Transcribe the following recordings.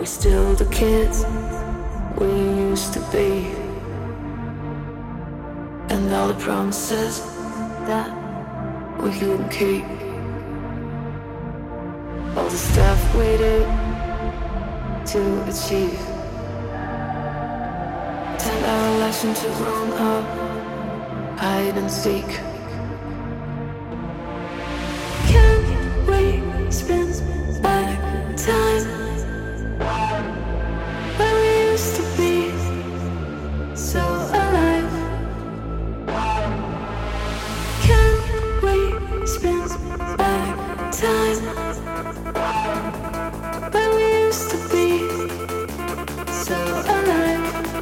we still the kids we used to be? And all the promises that we couldn't keep, all the stuff we did to achieve, turned our lives into grown up hide and seek. Can we spin back time where we used to be so alive? Can we spin back time where we used to be so alive?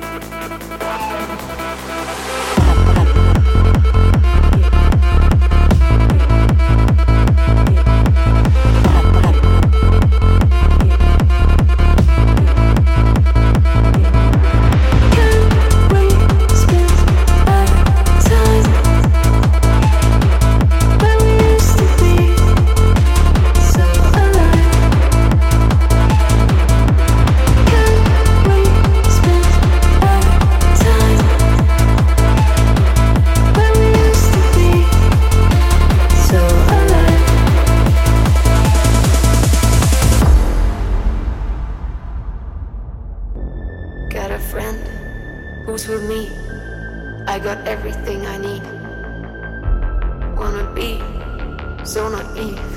Who's with me? I got everything I need. Wanna be so naive.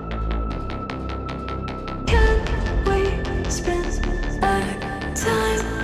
Can we spend back time?